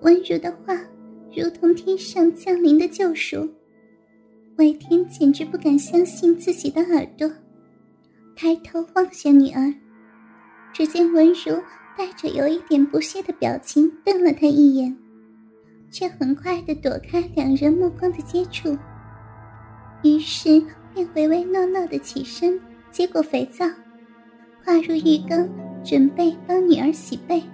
温柔的话如同天上降临的救赎，魏天简直不敢相信自己的耳朵，抬头望向女儿，只见文如带着有一点不屑的表情瞪了他一眼，却很快地躲开两人目光的接触，于是便唯唯诺诺地起身接过肥皂，跨入浴缸准备帮女儿洗背。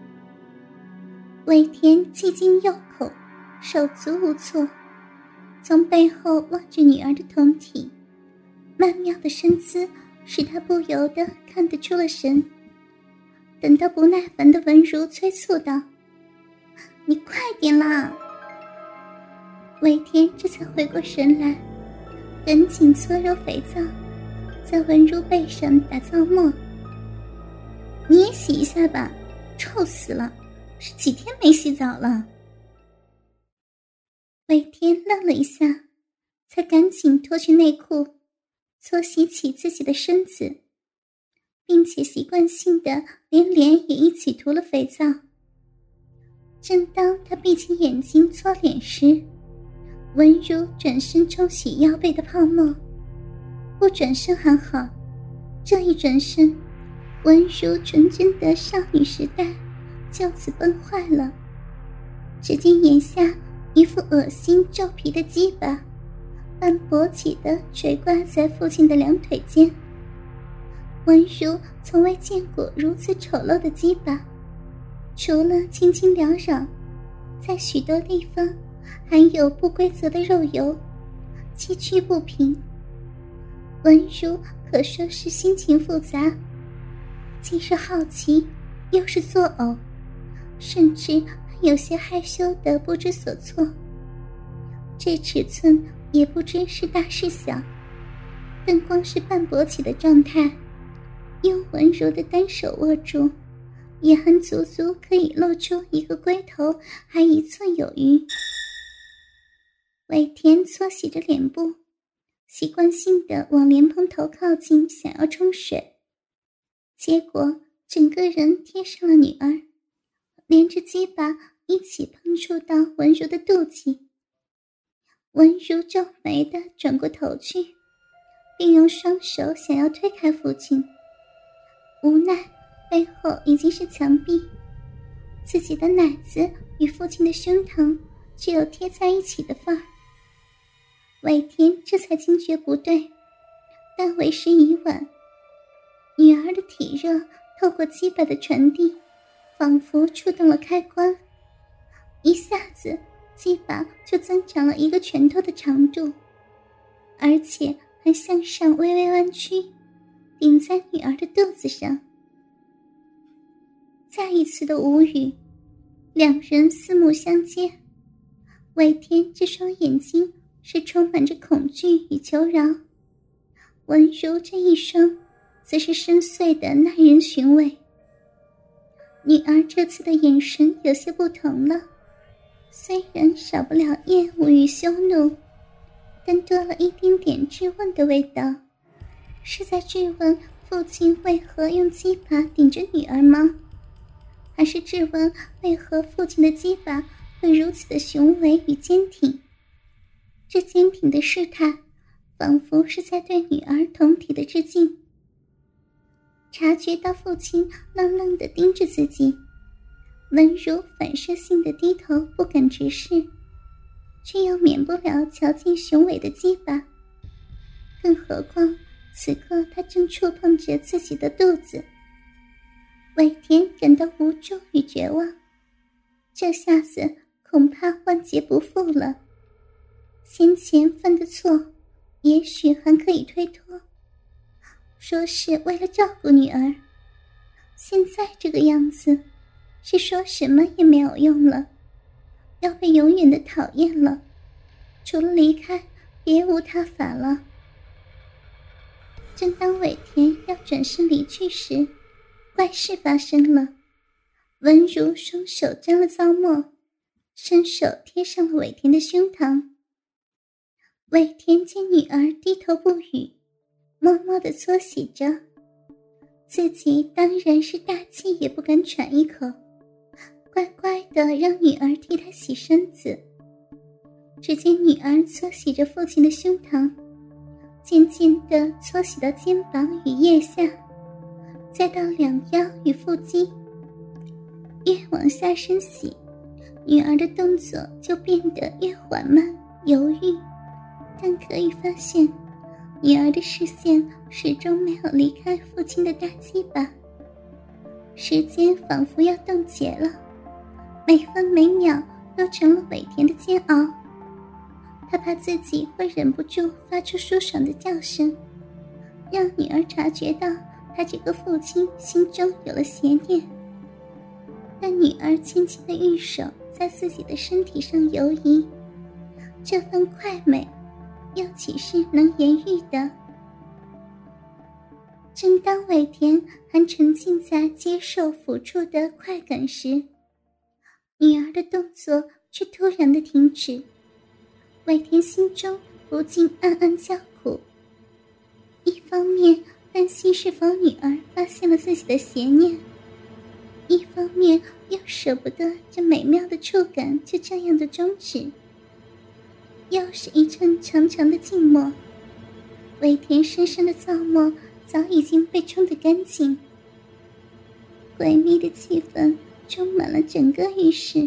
魏天既惊又恐，手足无措，从背后望着女儿的胴体，曼妙的身姿使他不由得看得出了神。等到不耐烦的文如催促道：“你快点啦！”魏天这才回过神来，赶紧搓揉肥皂，在文如背上打皂沫。“你也洗一下吧，臭死了，是几天没洗澡了。”魏天愣了一下，才赶紧脱去内裤，搓洗起自己的身子，并且习惯性的连脸也一起涂了肥皂。正当他闭起眼睛搓脸时，文如转身冲洗腰背的泡沫。不转身还好，这一转身，文如纯真的少女时代就此崩坏了。只见眼下一副恶心皱皮的鸡巴半勃起的垂挂在父亲的两腿间。文如从未见过如此丑陋的鸡巴，除了轻轻缭绕，在许多地方还有不规则的肉油，崎岖不平。文如可说是心情复杂，既是好奇，又是作呕，甚至还有些害羞的不知所措。这尺寸也不知是大是小，但光是半勃起的状态，用文柔的单手握住，也还足足可以露出一个龟头，还1寸有余。尾田搓洗着脸部，习惯性地往莲蓬头靠近，想要冲水，结果整个人贴上了女儿，连着鸡巴一起碰触到文如的肚脐。文如皱眉地转过头去，并用双手想要推开父亲，无奈背后已经是墙壁，自己的奶子与父亲的胸膛只有贴在一起的份儿。尾田这才惊觉不对，但为时已晚。女儿的体热透过鸡巴的传递，仿佛触动了开关，一下子鸡巴就增长了1个拳头的长度，而且还向上微微弯曲，顶在女儿的肚子上。再一次的无语，两人四目相接，尾田这双眼睛是充满着恐惧与求饶，文如这一双则是深邃的耐人寻味。女儿这次的眼神有些不同了，虽然少不了厌恶与羞怒，但多了一丁点质问的味道，是在质问父亲为何用鸡巴顶着女儿吗？还是质问为何父亲的鸡巴会如此的雄伟与坚挺？这坚挺的试探，仿佛是在对女儿胴体的致敬。察觉到父亲愣愣地盯着自己，文如反射性地低头不敢直视，却又免不了瞧见雄伟的鸡巴。更何况此刻他正触碰着自己的肚子。尾田感到无助与绝望，这下子恐怕万劫不复了。先前犯的错也许还可以推脱，说是为了照顾女儿，现在这个样子是说什么也没有用了，要被永远的讨厌了，除了离开别无他法了。正当尾田要转身离去时，怪事发生了。文如双手沾了皂沫，伸手贴上了尾田的胸膛。尾田见女儿低头不语，默默地搓洗着，自己当然是大气也不敢喘一口，乖乖地让女儿替他洗身子。只见女儿搓洗着父亲的胸膛，渐渐地搓洗到肩膀与腋下，再到两腰与腹肌。越往下深洗，女儿的动作就变得越缓慢犹豫，但可以发现女儿的视线始终没有离开父亲的大鸡巴。时间仿佛要冻结了，每分每秒都成了尾田的煎熬。他怕自己会忍不住发出舒爽的叫声，让女儿察觉到他这个父亲心中有了邪念。但女儿轻轻的玉手在自己的身体上游移，这份快美又岂是能言喻的？正当尾田还沉浸在接受抚触的快感时，女儿的动作却突然的停止。尾田心中不禁暗暗叫苦，一方面担心是否女儿发现了自己的邪念，一方面又舍不得这美妙的触感就这样的终止。又是一阵长长的静默，尾田身上的皂沫早已经被冲得干净，诡秘的气氛充满了整个浴室。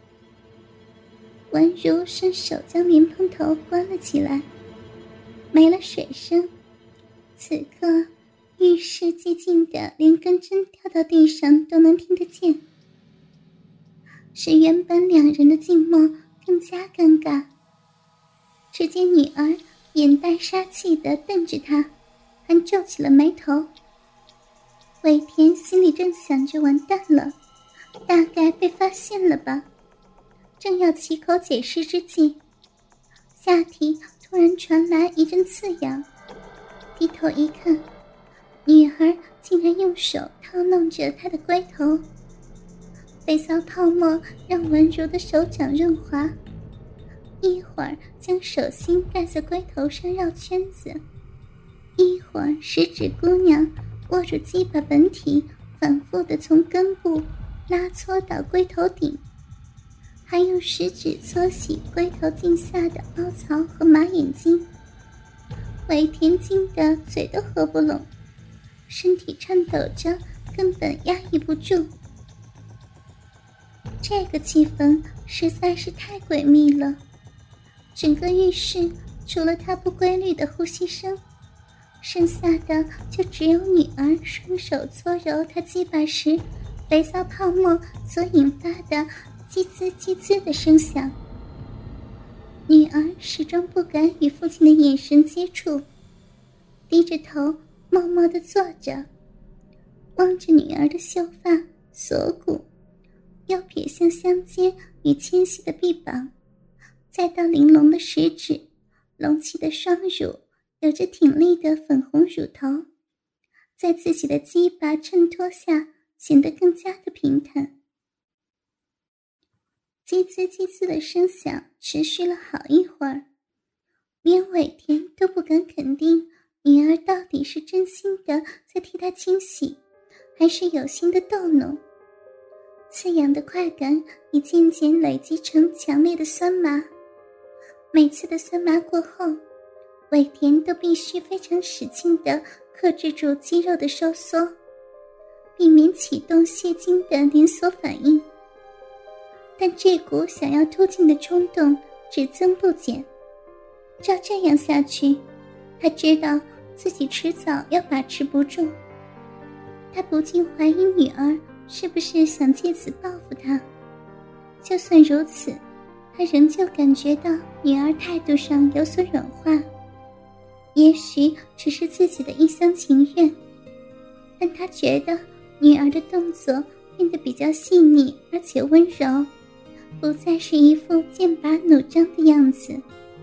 文如伸手将莲蓬头关了起来，没了水声。此刻浴室寂静的连根针掉到地上都能听得见，使原本两人的静默更加尴尬。只见女儿眼带杀气地瞪着他，还皱起了眉头。尾田心里正想着完蛋了，大概被发现了吧，正要起口解释之际，下体突然传来一阵刺痒，低头一看，女儿竟然用手套弄着他的龟头。肥皂泡沫让文柔的手掌润滑，一会儿将手心盖在龟头上绕圈子，一会儿食指姑娘握住鸡巴本体，反复地从根部拉搓到龟头顶，还用食指搓洗龟头颈下的凹槽和马眼睛。尾田惊得嘴都合不拢，身体颤抖着，根本压抑不住。这个气氛实在是太诡秘了，整个浴室除了他不规律的呼吸声，剩下的就只有女儿双手搓揉他鸡巴时肥皂泡沫所引发的叽滋叽滋的声响。女儿始终不敢与父亲的眼神接触，低着头默默地坐着，望着女儿的秀发锁骨，又瞥向香肩与纤细的臂膀，再到玲珑的食指，隆起的双乳，有着挺立的粉红乳头，在自己的鸡巴衬托下显得更加的平坦。叽滋叽滋的声响持续了好一会儿，连尾田都不敢肯定女儿到底是真心的在替他清洗，还是有心的逗弄。刺痒的快感已渐渐累积成强烈的酸麻，每次的酸麻过后，尾田都必须非常使劲地克制住肌肉的收缩，避免启动泄精的连锁反应。但这股想要突进的冲动只增不减，照这样下去，他知道自己迟早要把持不住。他不禁怀疑女儿是不是想借此报复他。就算如此，他仍旧感觉到女儿态度上有所软化，也许只是自己的一厢情愿，但他觉得女儿的动作变得比较细腻而且温柔，不再是一副剑拔弩张的样子。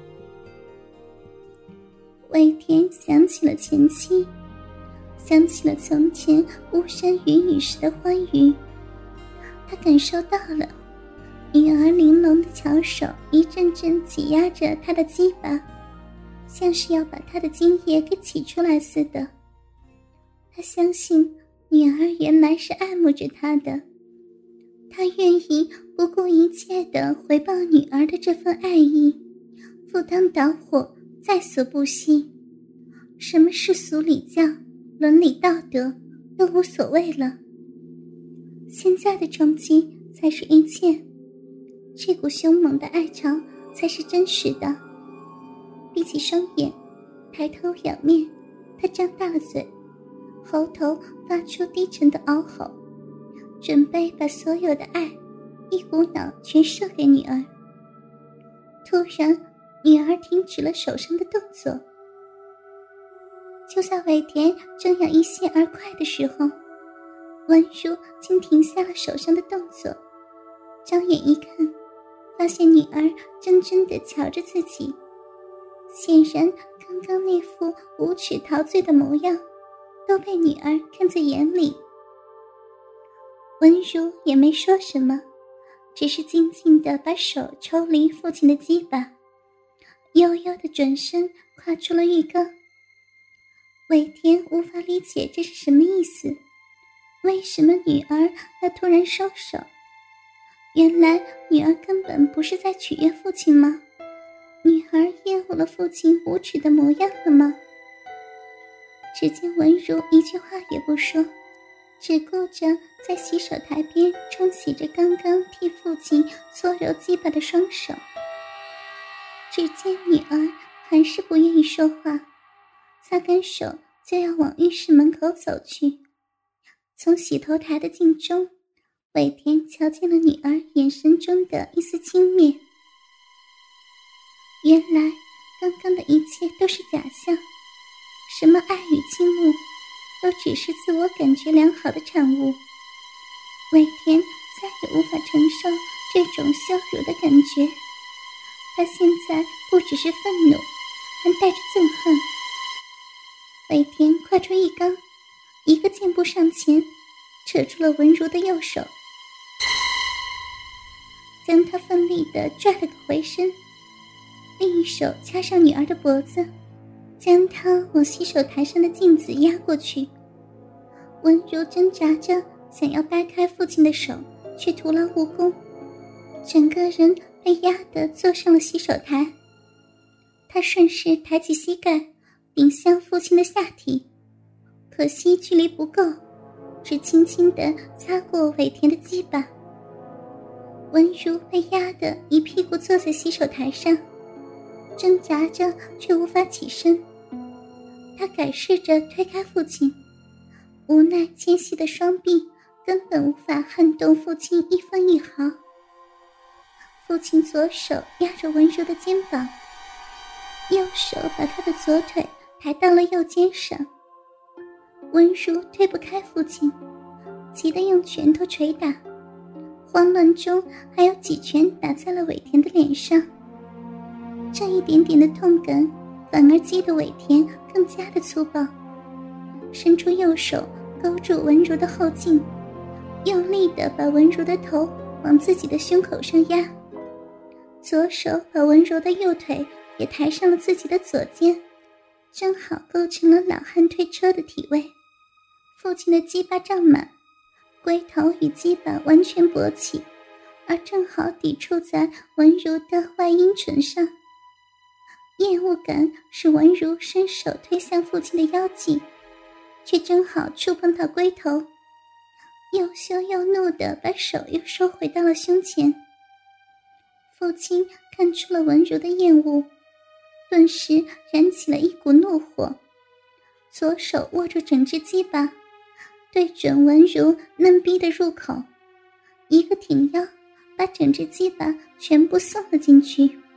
尾田想起了前妻，想起了从前巫山云雨时的欢愉，他感受到了女儿玲珑的巧手一阵阵挤压着他的鸡巴，像是要把他的精液给挤出来似的。他相信女儿原来是爱慕着他的， 他愿意不顾一切地回报女儿的这份爱意，赴汤蹈火，在所不惜。什么世俗礼教、伦理道德都无所谓了。现在的冲击才是一切，这股凶猛的爱潮才是真实的。闭起双眼，抬头仰面，他张大了嘴，喉头发出低沉的嗷吼，准备把所有的爱一股脑全射给女儿。突然，女儿停止了手上的动作。就在尾田正要一泻而快的时候，文如竟停下了手上的动作，张眼一看，发现女儿怔怔地瞧着自己，显然刚刚那副无耻陶醉的模样都被女儿看在眼里。文如也没说什么，只是静静地把手抽离父亲的鸡巴，悠悠地转身跨出了浴缸。尾田无法理解这是什么意思，为什么女儿要突然收手？原来女儿根本不是在取悦父亲吗？女儿厌恶了父亲无耻的模样了吗？只见文如一句话也不说，只顾着在洗手台边冲洗着刚刚替父亲搓揉鸡巴的双手。只见女儿还是不愿意说话，擦干手就要往浴室门口走去。从洗头台的镜中，尾田瞧见了女儿眼神中的一丝轻蔑。原来刚刚的一切都是假象，什么爱与倾慕都只是自我感觉良好的产物。尾田再也无法承受这种羞辱的感觉，他现在不只是愤怒，还带着憎恨。尾田跨出浴缸，一个箭步上前，扯住了文如的右手，将她奋力地拽了个回身，另一手掐上女儿的脖子，将她往洗手台上的镜子压过去。文如挣扎着想要掰开父亲的手，却徒劳无功，整个人被压得坐上了洗手台。她顺势抬起膝盖顶向父亲的下体，可惜距离不够，只轻轻地擦过尾田的鸡巴。文如被压得一屁股坐在洗手台上，挣扎着却无法起身。她改试着推开父亲，无奈纤细的双臂根本无法撼动父亲一分一毫。父亲左手压着文如的肩膀，右手把她的左腿抬到了右肩上。文如推不开父亲，急得用拳头捶打，慌乱中还有几拳打在了尾田的脸上。这一点点的痛感反而激得尾田更加的粗暴，伸出右手勾住文如的后颈，用力地把文如的头往自己的胸口上压，左手把文柔的右腿也抬上了自己的左肩，正好构成了老汉推车的体位。父亲的鸡巴胀满，龟头与鸡巴完全勃起，而正好抵触在文如的外阴唇上。厌恶感使文如伸手推向父亲的腰际，却正好触碰到龟头，又羞又怒地把手又收回到了胸前。父亲看出了文如的厌恶，顿时燃起了一股怒火，左手握住整只鸡巴，对准文如嫩逼的入口，一个挺腰，把整只鸡巴全部送了进去。